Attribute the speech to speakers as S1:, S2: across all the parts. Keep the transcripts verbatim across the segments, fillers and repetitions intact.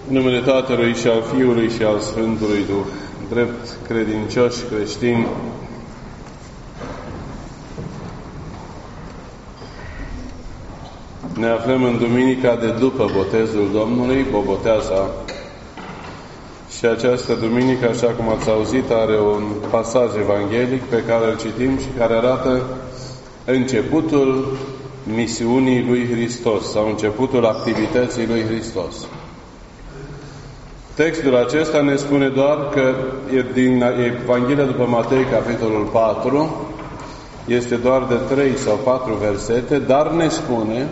S1: În numele Tatălui și al Fiului și al Sfântului Duh, drept credincioși creștini, ne aflăm în duminica de după botezul Domnului, Boboteasa. Și această duminică, așa cum ați auzit, are un pasaj evanghelic pe care îl citim și care arată începutul misiunii lui Hristos sau începutul activității lui Hristos. Textul acesta ne spune doar că e din Evanghelia după Matei, capitolul patru, este doar de trei sau patru versete, dar ne spune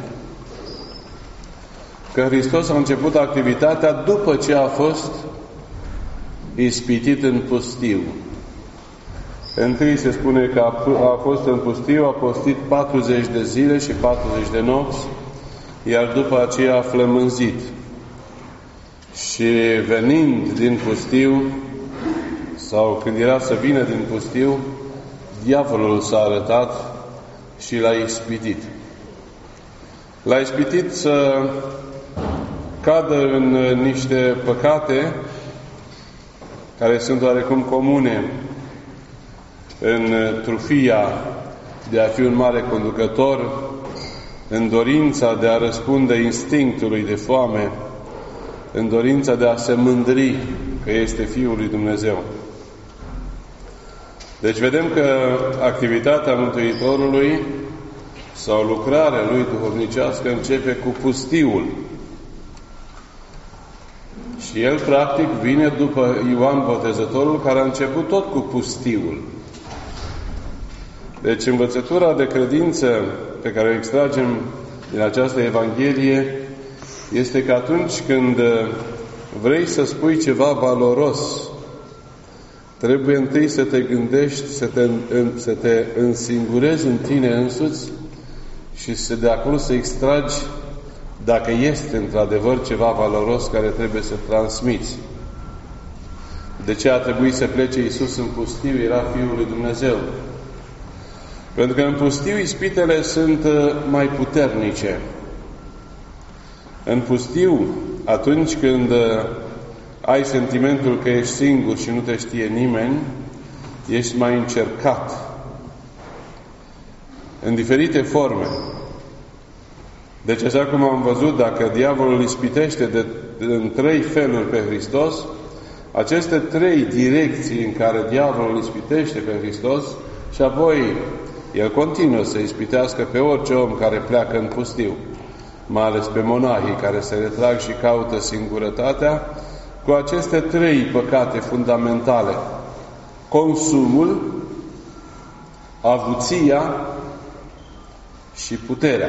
S1: că Hristos a început activitatea după ce a fost ispitit în pustiu. Întâi se spune că a, a fost în pustiu, a postit patruzeci de zile și patruzeci de nopți, iar după aceea a flămânzit. Și venind din pustiu, sau când era să vină din pustiu, diavolul s-a arătat și l-a ispitit. L-a ispitit să cadă în niște păcate care sunt oarecum comune în trufia de a fi un mare conducător, în dorința de a răspunde instinctului de foame, în dorința de a se mândri că este Fiul lui Dumnezeu. Deci vedem că activitatea Mântuitorului sau lucrarea lui duhovnicească începe cu pustiul. Și el, practic, vine după Ioan Botezătorul, care a început tot cu pustiul. Deci învățătura de credință pe care o extragem din această Evanghelie este că atunci când vrei să spui ceva valoros, trebuie întâi să te gândești, să te, să te însingurezi în tine însuți și să de acolo să extragi dacă este într-adevăr ceva valoros care trebuie să transmiți. De ce a trebuit să plece Iisus în pustiu? Era Fiul lui Dumnezeu. Pentru că în pustiu ispitele sunt mai puternice. În pustiu, atunci când ai sentimentul că ești singur și nu te știe nimeni, ești mai încercat. În diferite forme. Deci, așa cum am văzut, dacă diavolul ispitește de, de, în trei feluri pe Hristos, aceste trei direcții în care diavolul ispitește pe Hristos și apoi el continuă să ispitească pe orice om care pleacă în pustiu, mai ales pe monahii care se retrag și caută singurătatea, cu aceste trei păcate fundamentale: consumul, avuția și puterea.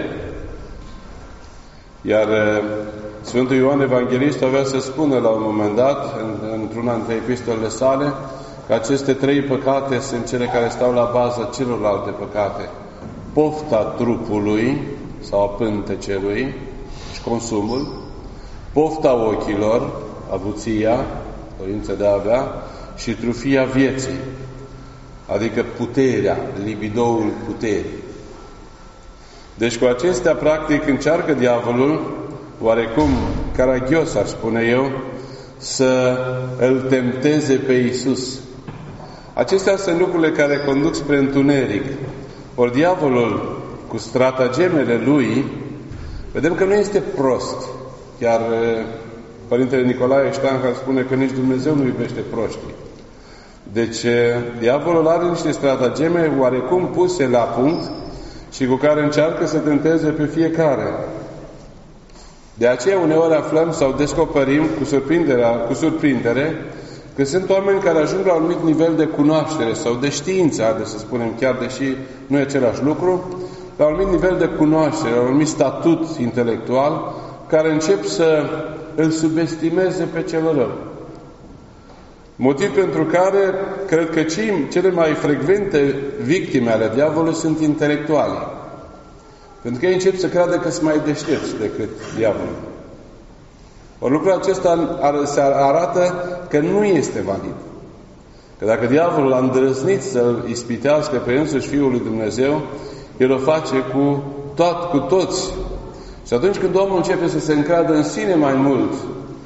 S1: Iar Sfântul Ioan Evanghelist avea să spună la un moment dat, în, într-una dintre epistolele sale, că aceste trei păcate sunt cele care stau la baza celorlalte păcate: pofta trupului sau a pântecelui și consumul, pofta ochilor, avuția, dorința de a avea, și trufia vieții, adică puterea, libidoul puterii. Deci cu acestea, practic, încearcă diavolul, oarecum caragios, aș spune eu, să îl tempteze pe Iisus. Acestea sunt lucrurile care conduc spre întuneric. Ori diavolul, cu stratagemele lui, vedem că nu este prost. Chiar Părintele Nicolae Ștanca spune că nici Dumnezeu nu iubește proștii. Deci, diavolul are niște stratageme oarecum puse la punct și cu care încearcă să tenteze pe fiecare. De aceea uneori aflăm sau descoperim cu, cu surprindere că sunt oameni care ajung la un anumit nivel de cunoaștere sau de știință, haideți să spunem, chiar deși nu e același lucru, la un anumit nivel de cunoaștere, la un anumit statut intelectual, care încep să îl subestimeze pe cel rău. Motiv pentru care cred că cele mai frecvente victime ale diavolului sunt intelectuali. Pentru că ei încep să creadă că sunt mai deștepți decât diavolul. Ori lucrul acesta se arată că nu este valid. Că dacă diavolul a îndrăznit să-l ispitească pe însuși Fiul lui Dumnezeu, el o face cu, tot, cu toți Și atunci când omul începe să se încadă în sine mai mult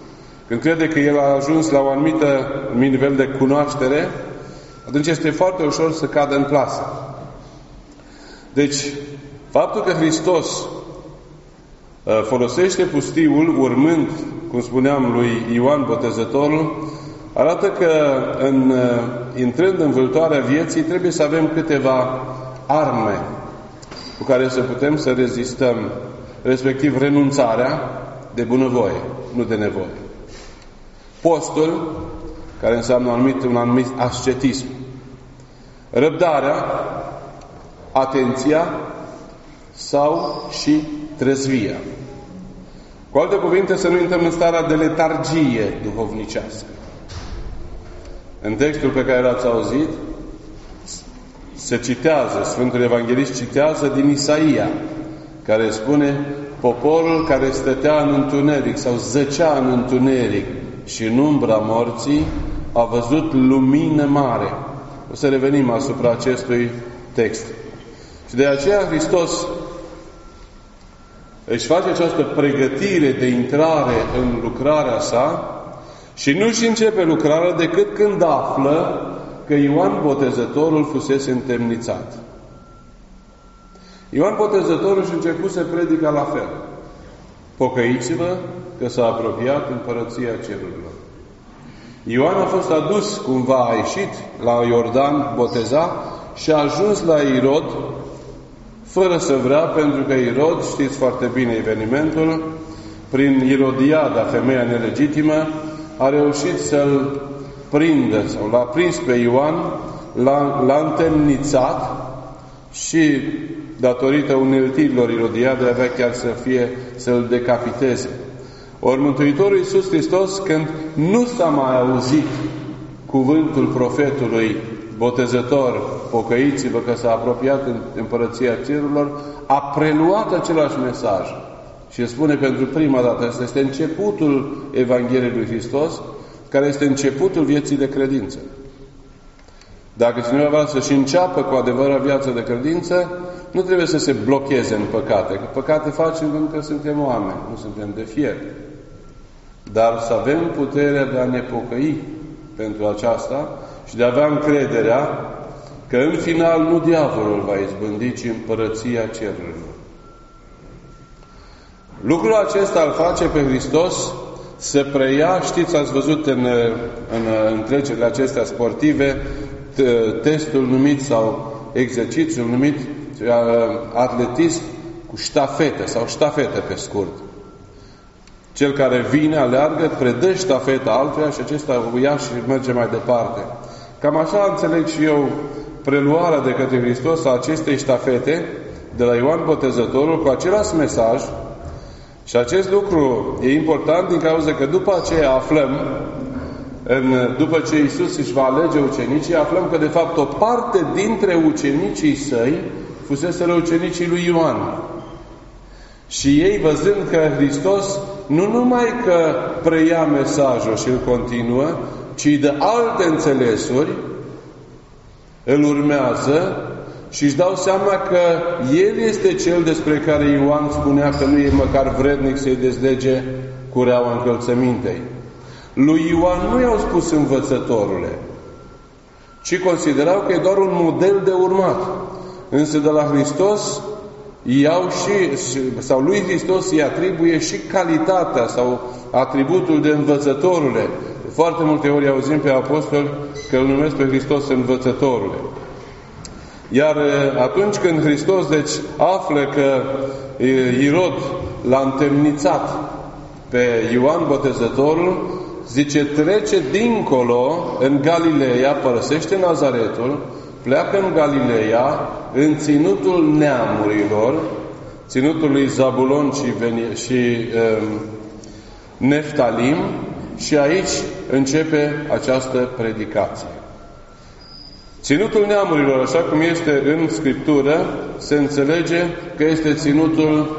S1: când crede că el a ajuns la un anumit nivel de cunoaștere, atunci este foarte ușor să cadă în plasă. Deci, faptul că Hristos folosește pustiul, urmând, cum spuneam, lui Ioan Botezătorul, arată că, în, intrând în vâltoarea vieții, trebuie să avem câteva arme cu care să putem să rezistăm, respectiv renunțarea de bunăvoie, nu de nevoie. Postul, care înseamnă un anumit, un anumit ascetism. Răbdarea, atenția sau și trezvia. Cu alte cuvinte, să nu intrăm în starea de letargie duhovnicească. În textul pe care l-ați auzit, se citează, Sfântul Evanghelist citează din Isaia, care spune: poporul care stătea în întuneric sau zăcea în întuneric și în umbra morții a văzut lumină mare. O să revenim asupra acestui text. Și de aceea Hristos își face această pregătire de intrare în lucrarea sa și nu își începe lucrarea decât când află că Ioan Botezătorul fusese întemnițat. Ioan Botezătorul își începuse predica la fel: pocăiți-vă că s-a apropiat împărăția cerurilor. Ioan a fost adus, cumva a ieșit la Iordan, boteza, și a ajuns la Irod fără să vrea, pentru că Irod, știți foarte bine evenimentul, prin Irodiada, femeia nelegitimă, a reușit să-l prindă, sau l-a prins pe Ioan, l-a, l-a întemnițat și, datorită uneltirilor Irodiadei, avea chiar să fie, să-l decapiteze. Ori Mântuitorul Iisus Hristos, când nu s-a mai auzit cuvântul profetului botezător, pocăiți-vă că s-a apropiat în împărăția cerurilor, a preluat același mesaj. Și îl spune pentru prima dată: asta este începutul Evangheliei lui Hristos, care este începutul vieții de credință. Dacă cineva vrea să-și înceapă cu adevărat viața de credință, nu trebuie să se blocheze în păcate. Că păcate facem pentru că suntem oameni, nu suntem de fier. Dar să avem puterea de a ne pocăi pentru aceasta și de a avea încrederea că în final nu diavolul va izbândi, ci împărăția cerurilor. Lucrul acesta îl face pe Hristos să preia, știți, ați văzut în, în întrecerile acestea sportive, testul numit sau exercițiul numit atletism cu ștafete sau ștafete pe scurt. Cel care vine, aleargă, predă ștafeta altuia și acesta o ia și merge mai departe. Cam așa înțeleg și eu preluarea de către Hristos a acestei ștafete de la Ioan Botezătorul cu același mesaj. Și acest lucru e important din cauza că după aceea aflăm, în, după ce Iisus își va alege ucenicii, aflăm că de fapt o parte dintre ucenicii săi fuseseră ucenicii lui Ioan. Și ei, văzând că Hristos nu numai că preia mesajul și îl continuă, ci de alte înțelesuri îl urmează și își dau seama că El este Cel despre care Ioan spunea că nu e măcar vrednic să-i dezlege cureaua încălțămintei. Lui Ioan nu i-au spus învățătorule, ci considerau că e doar un model de urmat. Însă de la Hristos iau și, sau lui Hristos îi atribuie și calitatea sau atributul de învățătorule. De foarte multe ori auzim pe apostol că îl numesc pe Hristos învățătorule. Iar atunci când Hristos, deci, află că Irod l-a întemnițat pe Ioan Botezătorul, zice, trece dincolo în Galileea, părăsește Nazaretul, pleacă în Galileea, în ținutul neamurilor, ținutul lui Zabulon și, Veni- și um, Neftalim, și aici începe această predicație. Ținutul neamurilor, așa cum este în Scriptură, se înțelege că este ținutul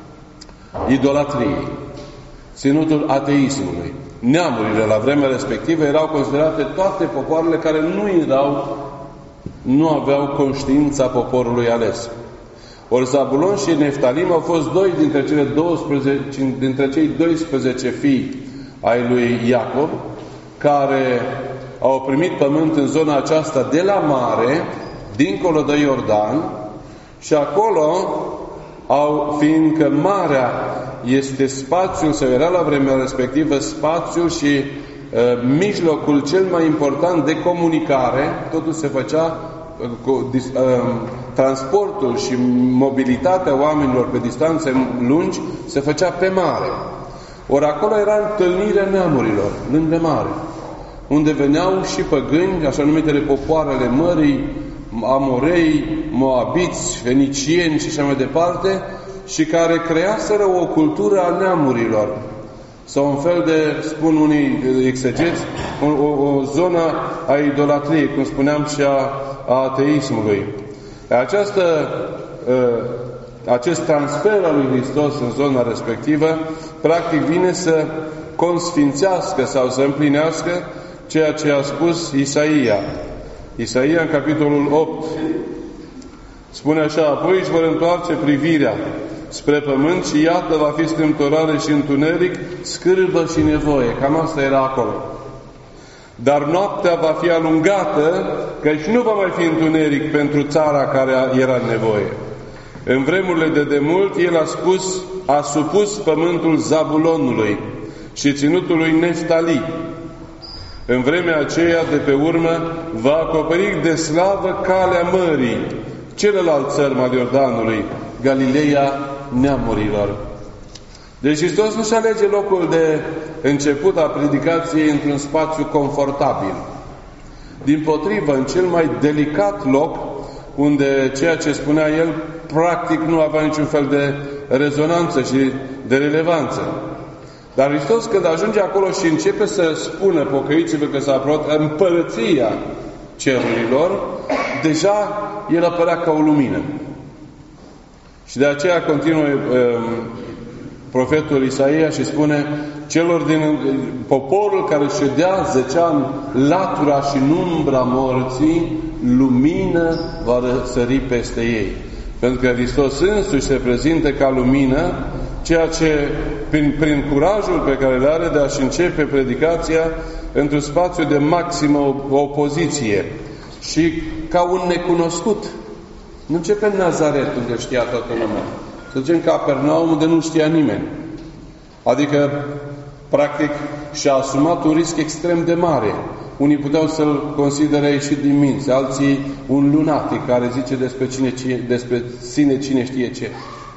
S1: idolatriei, ținutul ateismului. Neamurile la vremea respectivă erau considerate toate popoarele care nu erau, nu aveau conștiința poporului ales. Ori Zabulon și Neftalim au fost doi dintre cele douăsprezece, dintre cei doisprezece fii ai lui Iacov, care au primit pământ în zona aceasta de la mare, dincolo de Iordan, și acolo, au, fiindcă marea este spațiul, sau era la vremea respectivă, spațiul și uh, mijlocul cel mai important de comunicare, totul se făcea, uh, cu, uh, transportul și mobilitatea oamenilor pe distanțe lungi se făcea pe mare. Ori acolo era întâlnirea neamurilor, lângă mare, unde veneau și păgâni, așa numitele popoarele mării, amorei, moabiți, fenicieni și așa mai departe, și care creaseră o cultură a neamurilor, sau un fel de, spun unii exegeți, o, o, o zonă a idolatriei, cum spuneam, și a, a ateismului. Această, acest transfer al lui Hristos în zona respectivă, practic vine să consfințească sau să împlinească ceea ce a spus Isaia. Isaia, în capitolul opt, spune așa: apoi își vor întoarce privirea spre pământ și iată va fi strâmtorare și întuneric, scârbă și nevoie. Cam asta era acolo. Dar noaptea va fi alungată, căci nu va mai fi întuneric pentru țara care era în nevoie. În vremurile de demult, el a spus, a supus pământul Zabulonului și ținutului Neftali. În vremea aceea, de pe urmă, va acoperi de slavă calea mării, celălalt țărm al Iordanului, Galileea neamurilor. Deci Hristos nu-și alege locul de început a predicației într-un spațiu confortabil. Dimpotrivă, în cel mai delicat loc, unde ceea ce spunea el, practic nu avea niciun fel de rezonanță și de relevanță. Dar Hristos, când ajunge acolo și începe să spună, pocăiți-vă că s-a apropiat împărăția cerurilor, deja el apărea ca o lumină. Și de aceea continuă um, profetul Isaia și spune: celor din poporul care ședea zece ani latura și în umbra morții, lumină va răsări peste ei. Pentru că Hristos însuși se prezintă ca lumină, ceea ce, prin, prin curajul pe care le are de a-și începe predicația într-un spațiu de maximă opoziție și ca un necunoscut. Nu începe în Nazaret, unde știa toată lumea. Să zicem Capernaum, unde nu știa nimeni. Adică, practic, și-a asumat un risc extrem de mare. Unii puteau să-l considere ieșit din minți, alții un lunatic care zice despre, cine, despre sine cine știe ce.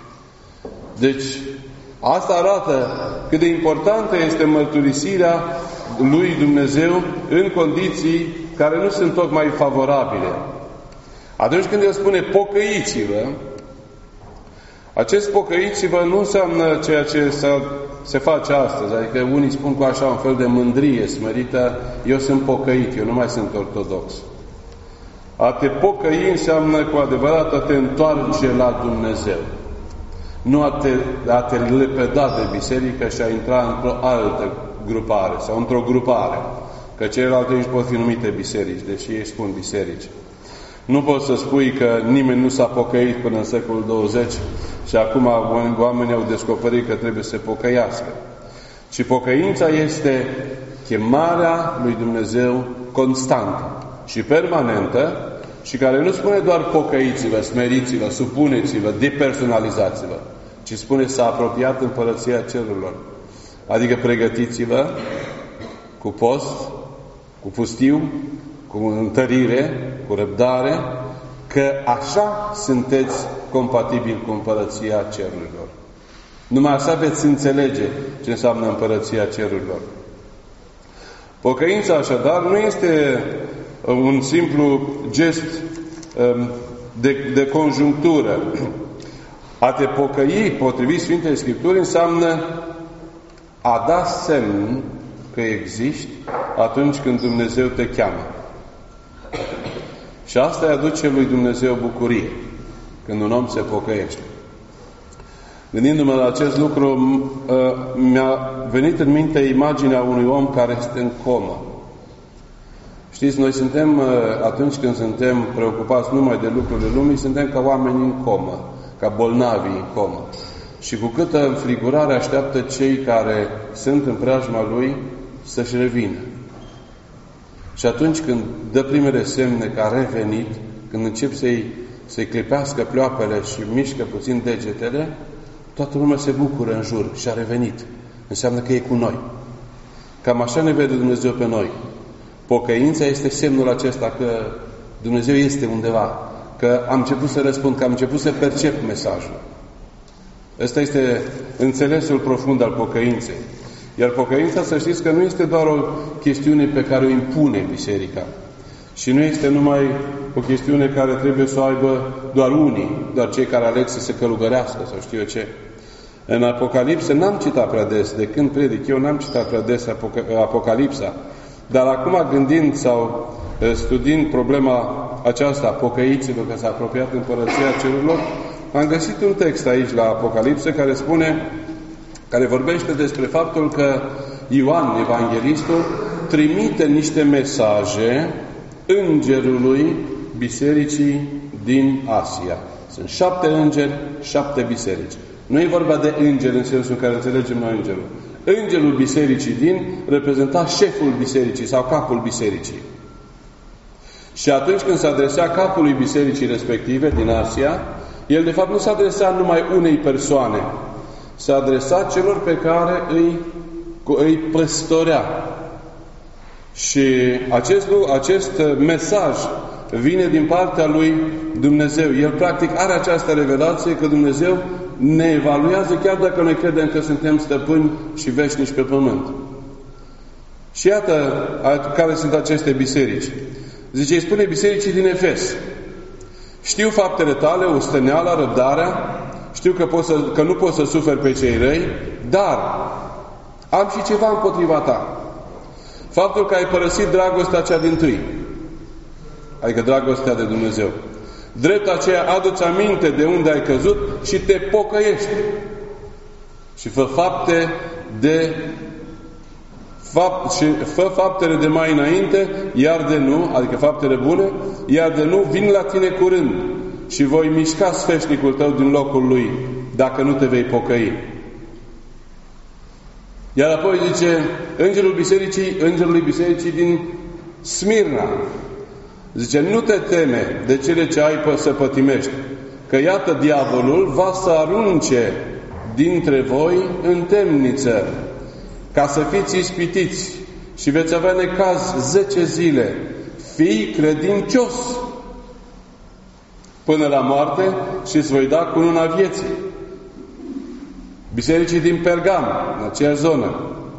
S1: Deci, asta arată cât de importantă este mărturisirea lui Dumnezeu în condiții care nu sunt tocmai favorabile. Atunci când el spune pocăiți-vă, acest pocăiți-vă nu înseamnă ceea ce se face astăzi. Adică unii spun cu așa un fel de mândrie smerită: eu sunt pocăit, eu nu mai sunt ortodox. A te pocăi înseamnă cu adevărat a te întoarce la Dumnezeu. Nu a te, a te lepăda de biserică și a intra într-o altă grupare sau într-o grupare. Că celelalte nici pot fi numite biserici, deși ei spun biserici. Nu poți să spui că nimeni nu s-a pocăit până în secolul douăzeci și acum oamenii au descoperit că trebuie să se pocăiască. Și pocăința este chemarea lui Dumnezeu constantă și permanentă, și care nu spune doar pocăiți-vă, smeriți-vă, supuneți-vă, depersonalizați-vă, ci spune s-a apropiat împărăția cerurilor. Adică pregătiți-vă cu post, cu pustiu, cu întărire, cu răbdare, că așa sunteți compatibili cu împărăția cerurilor. Numai așa veți înțelege ce înseamnă împărăția cerurilor. Pocăința, așadar, nu este un simplu gest de, de conjunctură. A te pocăi, potrivit Sfintei Scripturi, înseamnă a da semn că existi atunci când Dumnezeu te cheamă. Și asta îi aduce lui Dumnezeu bucurie, când un om se pocăiește. Gândindu-mă la acest lucru, mi-a venit în minte imaginea unui om care este în comă. Știți, noi suntem, atunci când suntem preocupați numai de lucrurile lumii, suntem ca oameni în comă, ca bolnavi în comă. și cu câtă înfrigurare așteaptă cei care sunt în preajma Lui să-și revină. Și atunci când dă primele semne că a revenit, când încep să-i, să-i clipească pleoapele și mișcă puțin degetele, toată lumea se bucură în jur și a revenit. Înseamnă că e cu noi. Cam așa ne vede Dumnezeu pe noi. Pocăința este semnul acesta că Dumnezeu este undeva, că am început să răspund, că am început să percep mesajul. Ăsta este înțelesul profund al pocăinței. Iar pocăința, să știți că nu este doar o chestiune pe care o impune biserica. Și nu este numai o chestiune care trebuie să o aibă doar unii, doar cei care aleg să se călugărească sau știu eu ce. În Apocalipsă n-am citat prea des, de când predic eu n-am citat prea des Apocalipsa. Dar acum gândind sau studiind problema aceasta a pocăiților, că s-a apropiat Împărăția Cerurilor, am găsit un text aici la Apocalipsă care spune, care vorbește despre faptul că Ioan, Evanghelistul, trimite niște mesaje îngerului bisericii din Asia. Sunt șapte îngeri, șapte biserici. Nu e vorba de îngeri în sensul în care înțelegem noi îngerul. Îngerul bisericii din reprezenta șeful bisericii sau capul bisericii. Și atunci când se adresa capului bisericii respective din Asia, el de fapt nu se adresa numai unei persoane, se adresa celor pe care îi, îi păstorea. Și acest, acest mesaj vine din partea lui Dumnezeu. El practic are această revelație că Dumnezeu ne evaluează chiar dacă noi credem că suntem stăpâni și veșnici pe pământ. Și iată care sunt aceste biserici. Zice, îi spune bisericii din Efes: știu faptele tale, osteneala, răbdarea, știu că, poți să, că nu poți să suferi pe cei răi, dar am și ceva împotriva ta. Faptul că ai părăsit dragostea cea dintâi, adică dragostea de Dumnezeu. Drept aceea adu-ți aminte de unde ai căzut și te pocăiești. Și fă fapte de fapt, și fă faptele de mai înainte, iar de nu, adică faptele bune, iar de nu, vin la tine curând și voi mișca sfeșnicul tău din locul lui, dacă nu te vei pocăi. Iar apoi zice, îngerul bisericii, îngerului bisericii din Smirna, zice, nu te teme de cele ce ai să pătimești, că iată diavolul va să arunce dintre voi în temniță, ca să fiți ispitiți și veți avea necaz zece zile. Fii credincios până la moarte și îți voi da cununa vieții. Bisericii din Pergam, în aceeași zonă,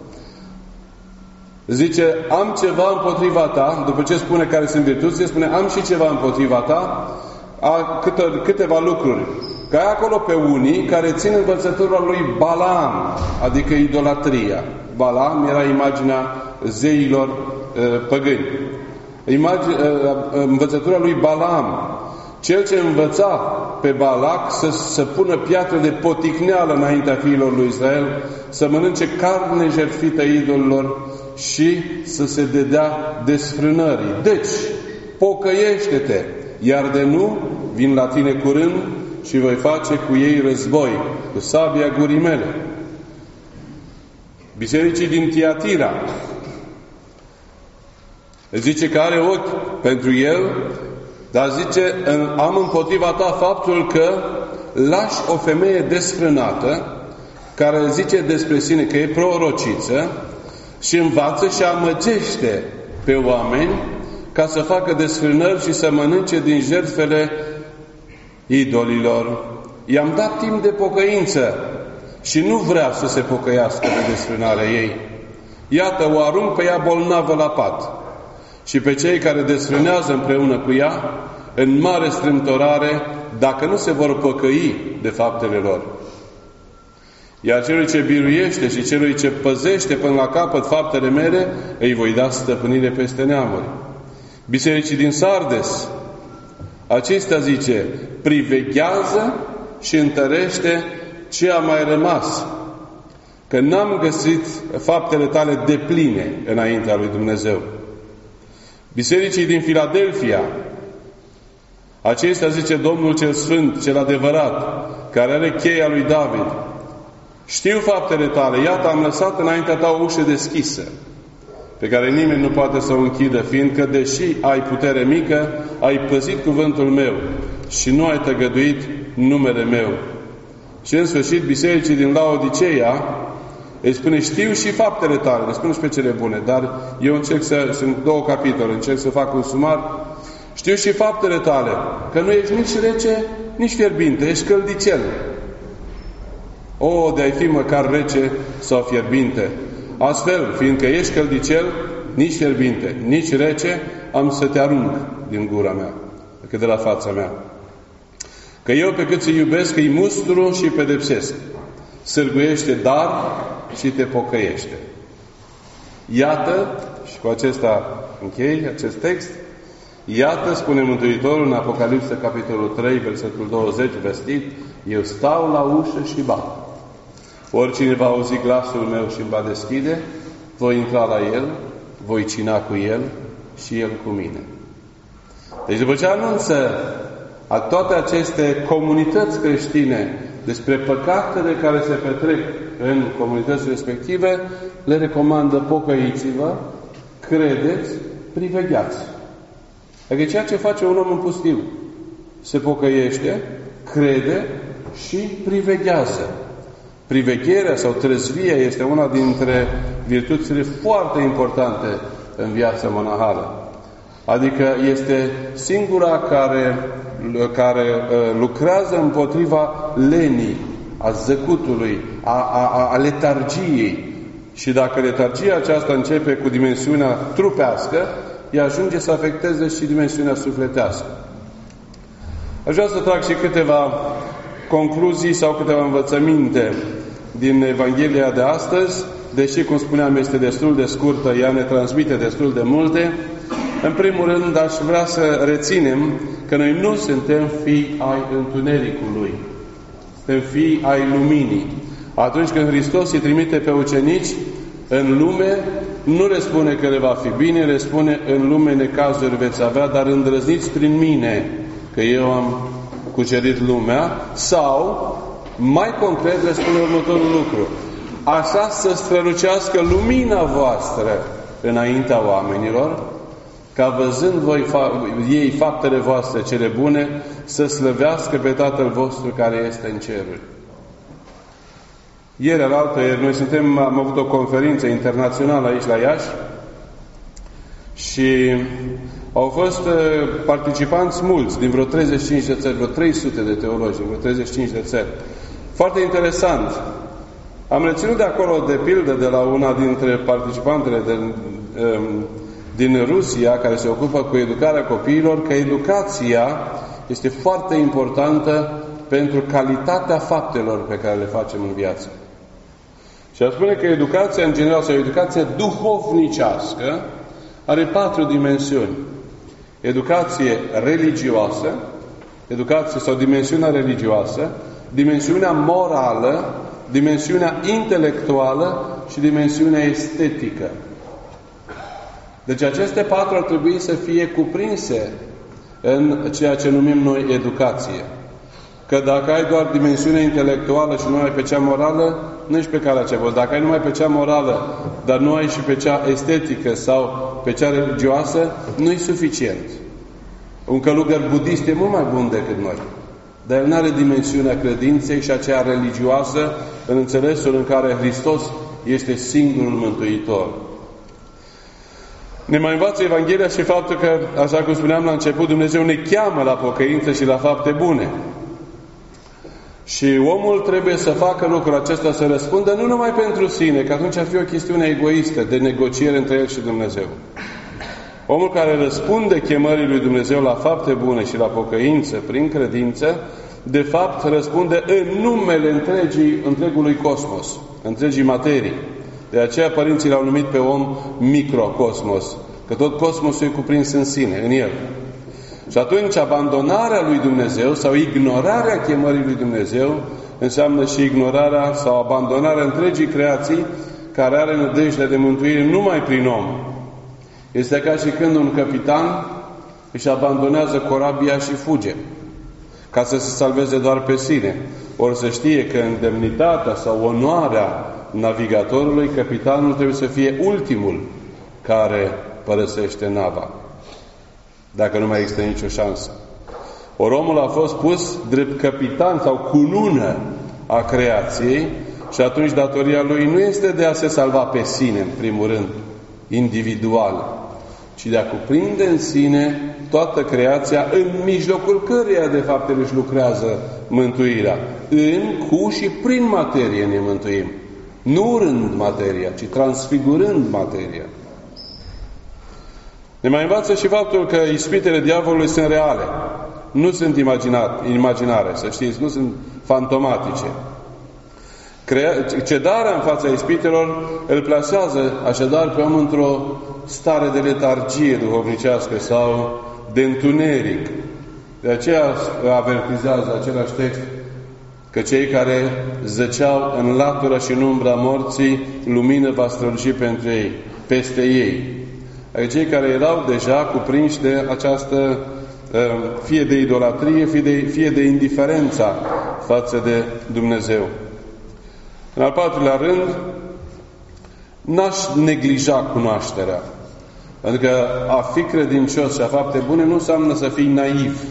S1: zice, am ceva împotriva ta, după ce spune care sunt virtuțile, spune, am și ceva împotriva ta, a câte, câteva lucruri. Că ai acolo pe unii care țin învățătura lui Balaam, adică idolatria. Balaam era imaginea zeilor uh, păgâni. Imagine, uh, învățătura lui Balaam, cel ce învăța pe Balac să, să pună piatră de poticneală înaintea fiilor lui Israel, să mănânce carne jertfită idolilor și să se dedea desfrânării. Deci, pocăiește-te, iar de nu, vin la tine curând și voi face cu ei război, cu sabia gurii mele. Bisericii din Tiatira, zice că are ochi pentru el, dar zice, am împotriva ta faptul că lași o femeie desfrânată, care zice despre sine că e prorociță și învață și amăgește pe oameni ca să facă desfrânări și să mănânce din jertfele idolilor. I-am dat timp de pocăință și nu vrea să se pocăiască de desfrânarea ei. Iată, o arunc pe ea bolnavă la pat. Și pe cei care desfrânează împreună cu ea, în mare strâmtorare, dacă nu se vor păcăi de faptele lor. Iar celui ce biruiește și celui ce păzește până la capăt faptele mele, îi voi da stăpânire peste neamuri. Bisericii din Sardes, acesta zice, priveghează și întărește ce a mai rămas, că n-am găsit faptele tale depline înaintea lui Dumnezeu. Bisericii din Filadelfia, acesta zice Domnul cel Sfânt, cel adevărat, care are cheia lui David, Știu faptele tale, iată am lăsat înaintea ta o ușă deschisă, pe care nimeni nu poate să o închidă, fiindcă, deși ai putere mică, ai păzit cuvântul meu și nu ai tăgăduit numele meu. Și în sfârșit, bisericii din Laodiceea îi spune, știu și faptele tale, le spune și pe cele bune, dar eu încerc să, sunt două capitole, încerc să fac un sumar. Știu și faptele tale, că nu ești nici rece, nici fierbinte, ești căldicel. O, de ai fi măcar rece sau fierbinte. Astfel, fiindcă ești căldicel, nici fierbinte, nici rece, am să te arunc din gura mea, decât de la fața mea. Că eu, pe cât să iubesc, îi mustru și pedepsesc. Sârguiește dar și te pocăiește. Iată, și cu acesta închei acest text, iată, spune Mântuitorul în Apocalipsa, capitolul trei, versetul douăzeci, vestit, eu stau la ușă și bat. Oricine va auzi glasul meu și îmi va deschide, voi intra la el, voi cina cu el și el cu mine. Deci după ce anunță a toate aceste comunități creștine despre păcatele care se petrec în comunități respective, le recomandă: pocăiți-vă, credeți, privegheați. Adică ceea ce face un om în pustiu, se pocăiește, crede și priveghează. Privegherea sau trezvia este una dintre virtuțile foarte importante în viața monahală. Adică este singura care, care lucrează împotriva lenii, a zăcutului, a, a, a letargiei. Și dacă letargia aceasta începe cu dimensiunea trupească, ea ajunge să afecteze și dimensiunea sufletească. Aș vrea să trag și câteva concluzii sau câteva învățăminte din Evanghelia de astăzi, deși, cum spuneam, este destul de scurtă, ea ne transmite destul de multe. În primul rând, aș vrea să reținem că noi nu suntem fii ai întunericului, suntem fii ai luminii. Atunci când Hristos îi trimite pe ucenici în lume, nu le spune că le va fi bine, le spune: în lume necazuri veți avea, dar îndrăzniți prin mine, că eu am cucerit lumea. Sau, mai concret, le spune următorul lucru: așa să strălucească lumina voastră înaintea oamenilor, ca văzând voi fa- ei faptele voastre cele bune, să slăvească pe Tatăl vostru care este în ceruri. Ieri, alaltă, ieri, noi suntem, am avut o conferință internațională aici la Iași și au fost uh, participanți mulți, din vreo treizeci și cinci de țări, vreo trei sute de teologi, din vreo treizeci și cinci de țări. Foarte interesant. Am reținut de acolo, de pildă, de la una dintre participantele de, um, din Rusia, care se ocupă cu educarea copiilor, că educația este foarte importantă pentru calitatea faptelor pe care le facem în viață. Și aș spune că educația, în general, sau educația duhovnicească, are patru dimensiuni. Educație religioasă, educație sau dimensiunea religioasă, dimensiunea morală, dimensiunea intelectuală și dimensiunea estetică. Deci aceste patru ar trebui să fie cuprinse în ceea ce numim noi educație. Că dacă ai doar dimensiunea intelectuală și nu ai pe cea morală, nu ești pe calea cea bună. Dacă ai numai pe cea morală, dar nu ai și pe cea estetică sau pe cea religioasă, nu e suficient. Un călugăr budist e mult mai bun decât noi. Dar el nu are dimensiunea credinței și aceea religioasă, în înțelesul în care Hristos este singurul Mântuitor. Ne mai învață Evanghelia și faptul că, așa cum spuneam la început, Dumnezeu ne cheamă la pocăință și la fapte bune. Și omul trebuie să facă lucrul acesta, să răspundă nu numai pentru sine, că atunci ar fi o chestiune egoistă de negociere între el și Dumnezeu. Omul care răspunde chemării lui Dumnezeu la fapte bune și la pocăință prin credință, de fapt răspunde în numele întregii, întregului cosmos, întregii materii. De aceea părinții l-au numit pe om microcosmos, că tot cosmosul e cuprins în sine, în el. Și atunci abandonarea lui Dumnezeu sau ignorarea chemării lui Dumnezeu înseamnă și ignorarea sau abandonarea întregii creații care are nădejdea de mântuire numai prin om. Este ca și când un capitan își abandonează corabia și fuge. ca să se salveze doar pe sine. Ori să știe că în demnitatea sau onoarea navigatorului, capitanul trebuie să fie ultimul care părăsește nava, dacă nu mai există nicio șansă. Ori omul a fost pus drept capitan sau cunună a creației și atunci datoria lui nu este de a se salva pe sine, în primul rând, individual, ci de a cuprinde în sine toată creația, în mijlocul căreia, de fapt, el își lucrează mântuirea. În, cu și prin materie ne mântuim. Nu urând materia, ci transfigurând materia. Ne mai învață și faptul că ispitele diavolului sunt reale. Nu sunt imaginare, să știți, nu sunt fantomatice. Cedarea în fața ispitelor îl plasează așadar pe om într-o stare de letargie duhovnicească sau de întuneric. De aceea avertizează același text că cei care zăceau în latura și în umbra morții, lumină va străluci pentru ei, peste ei. Adică cei care erau deja cuprinși de această fie de idolatrie, fie de, fie de indiferența față de Dumnezeu. În al patrulea rând, n-aș neglija cunoașterea. Adică a fi credincios și a fapte bune nu înseamnă să fii naiv,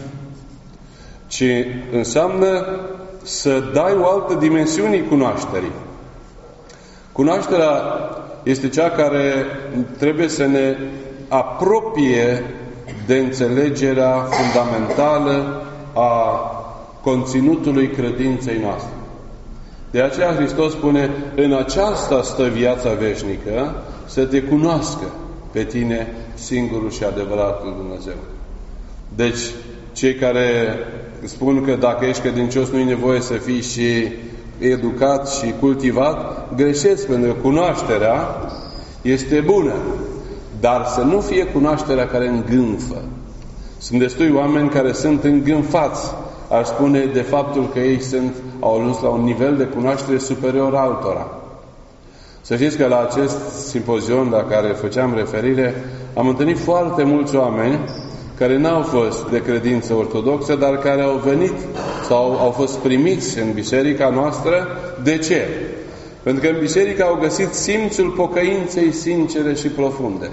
S1: ci înseamnă să dai o altă dimensiune cunoașterii. Cunoașterea este cea care trebuie să ne apropie de înțelegerea fundamentală a conținutului credinței noastre. De aceea Hristos spune, în aceasta stă viața veșnică, să te cunoască pe tine singurul și adevăratul Dumnezeu. Deci, cei care spun că dacă ești credincios nu e nevoie să fii și educat și cultivat, greșesc, pentru că cunoașterea este bună, dar să nu fie cunoașterea care îngânfă. Sunt destui oameni care sunt îngânfați, aș spune, de faptul că ei sunt, au ajuns la un nivel de cunoaștere superior altora. Să știți că la acest simpozion la care făceam referire, am întâlnit foarte mulți oameni care n-au fost de credință ortodoxă, dar care au venit sau au fost primiți în biserica noastră. De ce? Pentru că în biserică au găsit simțul pocăinței sincere și profunde.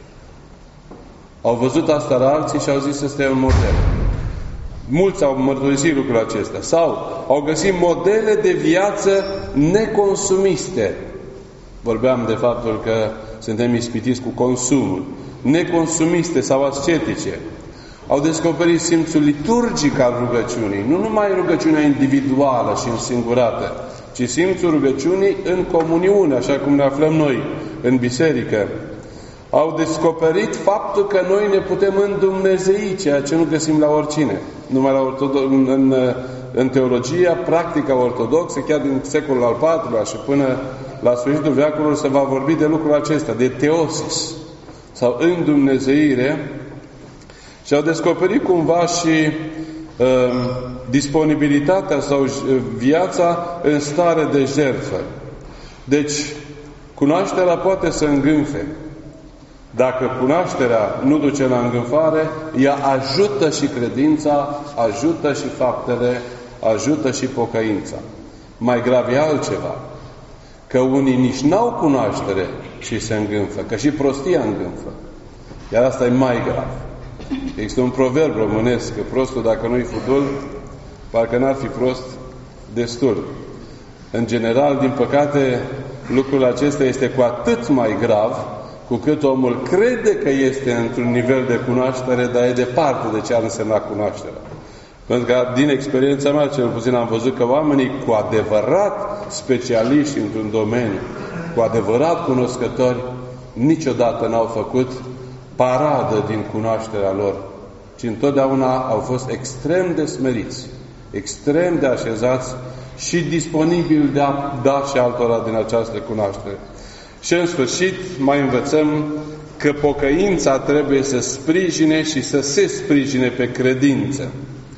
S1: Au văzut asta la alții și au zis să stea un model. Mulți au mărturisit lucrul acesta. Sau au găsit modele de viață neconsumiste. Vorbeam de faptul că suntem ispitiți cu consumul. Neconsumiste sau ascetice. Au descoperit simțul liturgic al rugăciunii. Nu numai rugăciunea individuală și însingurată, ci simțul rugăciunii în comuniune, așa cum ne aflăm noi în biserică. Au descoperit faptul că noi ne putem îndumnezei, ceea ce nu găsim la oricine. Numai la ortodo- în, în, în teologia, practica ortodoxă, chiar din secolul al patrulea și până la sfârșitul veacului se va vorbi de lucrul acesta, de teosis sau îndumnezeire. Și au descoperit cumva și uh, disponibilitatea sau viața în stare de jertfă. Deci, cunoașterea poate să îngânfe. Dacă cunoașterea nu duce la îngânfare, ea ajută și credința, ajută și faptele, ajută și pocăința. Mai grav e altceva. Că unii nici n-au cunoaștere și se îngânfă, că și prostia îngânfă. Iar asta e mai grav. Există un proverb românesc, că prostul dacă nu-i fudul, parcă n-ar fi prost destul. În general, din păcate, lucrul acesta este cu atât mai grav, cu cât omul crede că este într-un nivel de cunoaștere, dar e departe de ce ar însemna cunoașterea. Pentru că, din experiența mea, cel puțin am văzut că oamenii cu adevărat specialiști într-un domeniu, cu adevărat cunoscători, niciodată n-au făcut paradă din cunoașterea lor, ci întotdeauna au fost extrem de smeriți, extrem de așezați și disponibili de a da și altora din această cunoaștere. Și în sfârșit mai învățăm că pocăința trebuie să sprijine și să se sprijine pe credință.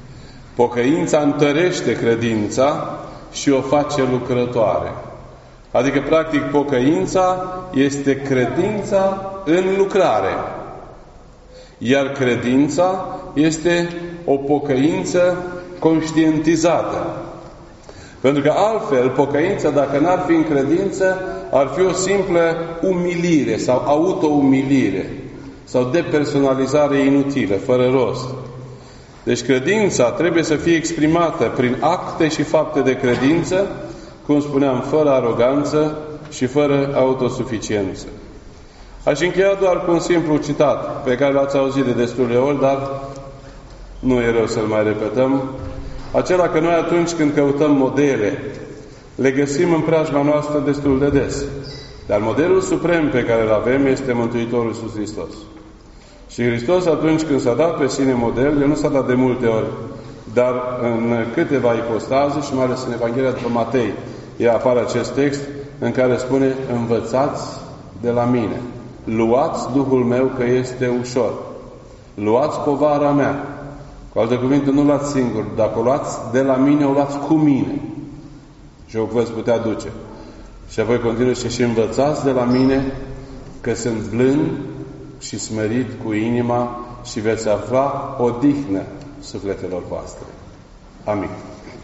S1: Pocăința întărește credința și o face lucrătoare. Adică, practic, pocăința este credința în lucrare. Iar credința este o pocăință conștientizată. Pentru că altfel, pocăința, dacă n-ar fi în credință, ar fi o simplă umilire sau auto-umilire sau depersonalizare inutilă, fără rost. Deci credința trebuie să fie exprimată prin acte și fapte de credință, cum spuneam, fără aroganță și fără autosuficiență. Aș încheia doar cu un simplu citat, pe care l-ați auzit de destule ori, dar nu e rău să-l mai repetăm. Acela că noi atunci când căutăm modele, le găsim în preajma noastră destul de des. Dar modelul suprem pe care îl avem este Mântuitorul Iisus Hristos. Și Hristos atunci când s-a dat pe sine model, El nu s-a dat de multe ori, dar în câteva ipostaze și mai ales în Evanghelia după Matei, ea apare acest text în care spune: învățați de la mine. Luați Duhul meu că este ușor. Luați povara mea. Cu alte cuvinte, nu luați singur. Dacă o luați de la mine, o luați cu mine. Și o veți putea duce. Și apoi continuă și, și învățați de la mine că sunt blând și smerit cu inima și veți afla odihnă sufletelor voastre. Amin.